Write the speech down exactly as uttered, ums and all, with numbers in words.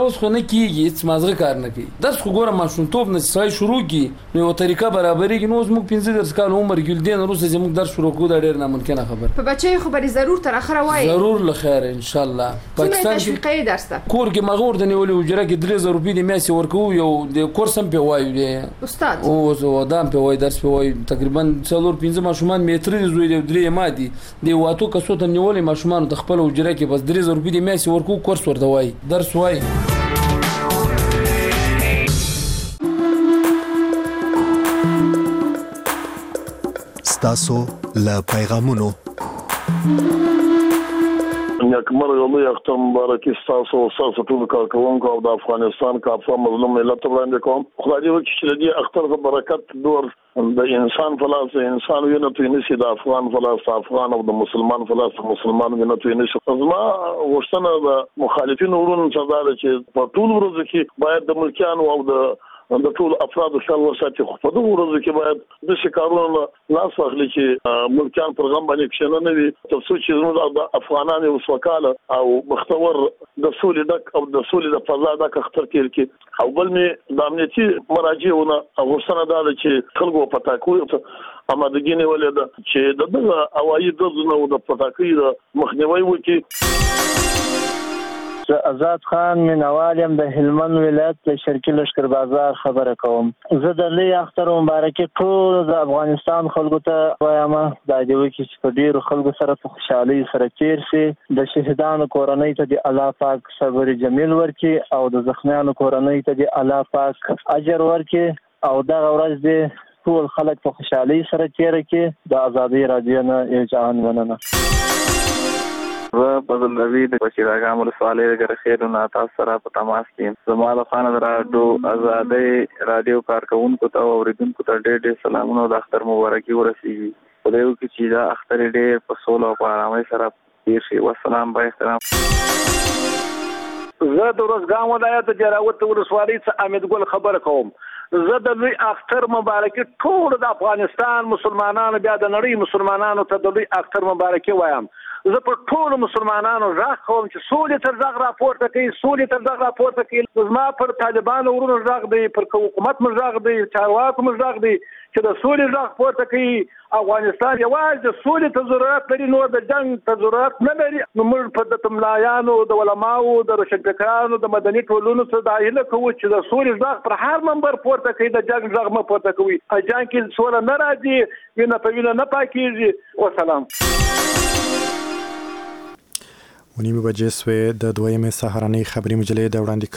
اوس خو نه کېږي، هېڅ مازغه کار نه کوي. داسې خو ګوره ماشومتوب نه چې سړی شروع کړي نو یوه طریقه برابرېږي. نو اوس موږ پنځه دېرش کاله عمر کې له دې نه وروسته چې موږ درس شروع کړو دا ډېر ناممکنه خبره. په بچیو خو به دې ضرور تر اخره وایي. ضرور له خیره انشاءالله. څومره تشویقه یې درس ته؟ کور کې مغه ورته نیولې حجره کې درې زره روپۍ د میاشتې ورکوو. یو د کورس هم پرې وایو دی استاد اوس دا هم پرې وایي، درس پرې وایي. تقریبا څلور پنځه ماشومان مې ترې د زوی دی، درې یې ما دي. د یو اتو کسو ته نیولې ماشومانو ته خپله حجره کې بس درې زره روپۍ د میاشتې ورکوو، کورس ورته وایي، درس وایي. ستاسو له پیغامونو نیکمرغه لوی اختر مبارکي ستاسو او ستاسو ټولو کارکوونکو او د افغانستان کافه مظلوم ملت وړاندې کوم. خدای دې وکړي چې د دې اختر په برکت دور د انسان په لاس د انسان وینه توی نشي، د افغان په لاس د افغان او د مسلمان په لاس د مسلمان وینه توی نشي. زما غوښتنه د مخالفینو وروڼو څخه دا ده چې په ټولو ورځو کې باید د ملکیانو او د د ټول افرادو خیال وساتي. خو په دغه ورځو کې باید داسې کارونه لاس واخلي چې ملکیان پر غم باندې کښېنه نه وي، تر څو چې زموږ د افغانان یو سوکاله او بختور د سولې ډک او د سولې د فضا ډک اختر تېر کړي. او بل مې د امنیتي مراجعونه غوښتنه دا ده چې خلکو په پټاکیو امادګي نیولې ده چې د دغه هوایي ډزو نه د پټاکۍ د مخنیوي وکړي. آزاد خان مینوال یم د هلمند ولایت د شرقي لښکر بازار خبره کوم. زه د لوی اختر مبارکي ټول د افغانستان خلکو ته وایم دا دې وکړي چې په ډېرو خلکو سره په خوشحالۍ سره تېر شي. د شهیدانو کورنۍ ته د الله پاک صبر جمیل ورکړي او د زخمیانو کورنۍ ته د الله پاک اجر ورکړي او دغه ورځ دې ټول خلک په خوشحالۍ سره تېره کړي. د ازادۍ راډیو نه یو جهان مننه. زه فضل روي د بشیراګام ولسوالۍ د ګرخیلو تاسو سره په تماس کې یم. زما له خوا نه د راډیو ازادۍ راډیو کارکوونکو ته او اورېدونکو ته ډېر ډېر سلامونه او د اختر مبارکي ورسېږي. خدای وکړي چې دا اختر یې ډېر په سوله او په ارامۍ سره تېر شي. والسلام با احترام. زه د روزګان ولایت د جلاوت ولسوالۍ څخه امید ګل خبره کوم. زه د لوی اختر مبارکي ټول د افغانستان مسلمانانو بیا د نړۍ مسلمانانو ته د لوی اختر مبارکي وایم. زه په ټولو مسلمانانو غږ کوم چې سولې تر غږ راپورته کوي، سولې تر غږ راپورته کوي. زما پر طالبانو ورونو غږ دی، پر حکومت مو غږ دی، چارواکو مو غږ دی چې د سولې غږ پورته کوي. افغانستان یوازې د سولې ته ضرورت لري، نور د جنګ ته ضرورت نه لري. نو موږ په د ملایانو، د علماو، د روشنفکرانو، د مدني ټولنو څخه دا هیله کوو چې د سولې غږ پر هر منبر پورته کوي، د جنګ غږ مه پورته کوي. په جنګ کې سوله نه راځي، وینه په وینه نه پاکېږي. وسلام. ونیمې بجې سوې د دویمې سهارنۍ خبري مجلې د وړاندې